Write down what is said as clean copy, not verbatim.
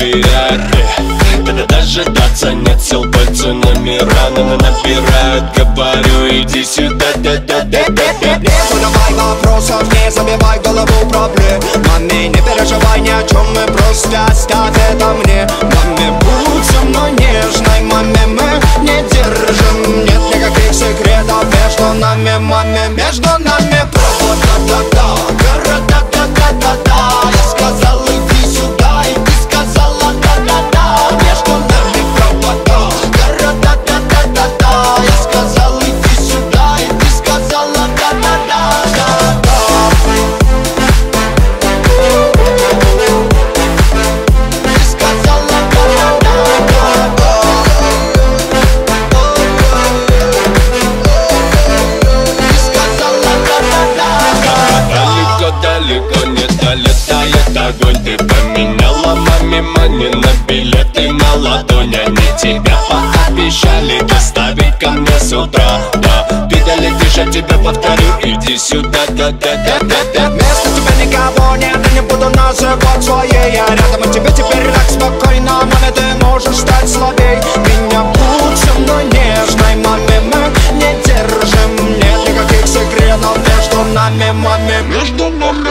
терять. Когда дожидаться нет сил, пальцы номера нам набирают. Говорю, иди сюда, да-да-да-да-да. Не задавай вопросов, не забивай голову проблемами. Не переживай ни о чем, мы просто оставь это мне. Маме, будь со мной нежной, маме, мы не держим. Нет никаких секретов между нами, маме, между нами провода-да-да, города-да-да-да-да. Я сказал, иди сюда, и ты сказала да-да-да. Между нами провода, города-да-да-да-да. Я сказал, иди сюда, и ты сказала да-да-да-да-да. Ты сказала да-да-да-да-да. Ты сказала да-да-да-да-да. Далеко не долетает огонь. Ты поменяла маме мани на билеты на ладонь. Они тебя пообещали доставить ко мне с утра. Да, ты долетишь, я тебе повторю, иди сюда, да-да-да-да-да. Вместо тебя никого нет, я не буду называть своей. Я рядом, и тебе теперь так спокойно. Маме, ты можешь стать слабей. Меня будь со мной нежной, маме, мы не держим. Нет никаких секретов между нами, маме, между нами.